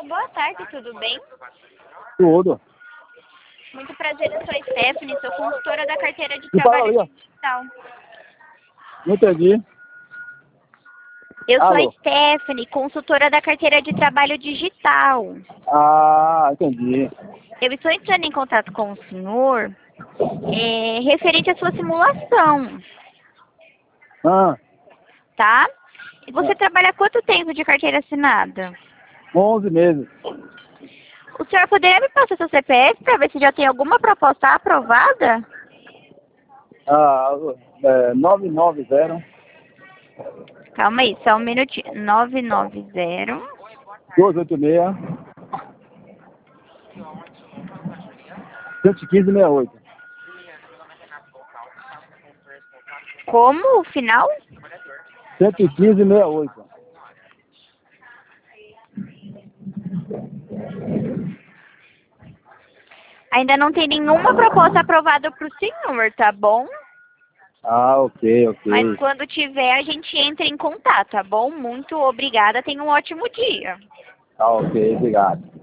boa tarde, tudo bem? Tudo. Muito prazer, eu sou a Stephanie, sou consultora da carteira de E fala ali, trabalho ó. digital. Não entendi. Eu sou a Alô? Stephanie, consultora da carteira de trabalho digital. Ah, entendi. Eu estou entrando em contato com o senhor referente à sua simulação, Ah, tá? E você trabalha há quanto tempo de carteira assinada? 11 meses. O senhor poderia me passar seu CPF para ver se já tem alguma proposta aprovada? Ah, 990 Calma aí, só um minutinho. 990 286 11568. Como o final? 11568. Ainda não tem nenhuma proposta aprovada para o senhor, tá bom? Ah, ok. Mas quando tiver, a gente entra em contato, tá bom? Muito obrigada, tenha um ótimo dia. Tá ok, obrigado.